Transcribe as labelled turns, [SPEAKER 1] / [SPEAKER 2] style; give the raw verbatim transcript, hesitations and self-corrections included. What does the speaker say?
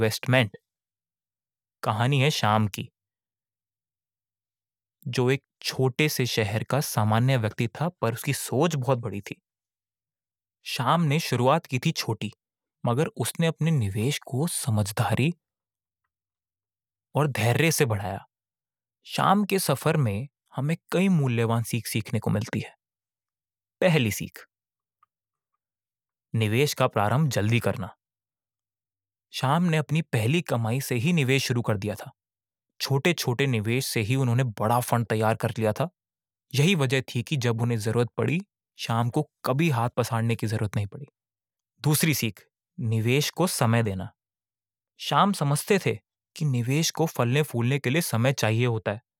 [SPEAKER 1] Investment. कहानी है श्याम की, जो एक छोटे से शहर का सामान्य व्यक्ति था, पर उसकी सोच बहुत बड़ी थी। श्याम ने शुरुआत की थी छोटी, मगर उसने अपने निवेश को समझदारी और धैर्य से बढ़ाया। श्याम के सफर में हमें कई मूल्यवान सीख सीखने को मिलती है। पहली सीख, निवेश का प्रारंभ जल्दी करना। श्याम ने अपनी पहली कमाई से ही निवेश शुरू कर दिया था। छोटे छोटे निवेश से ही उन्होंने बड़ा फंड तैयार कर लिया था। यही वजह थी कि जब उन्हें जरूरत पड़ी, श्याम को कभी हाथ पसारने की जरूरत नहीं पड़ी। दूसरी सीख, निवेश को समय देना। श्याम समझते थे कि निवेश को फलने फूलने के लिए समय चाहिए होता है।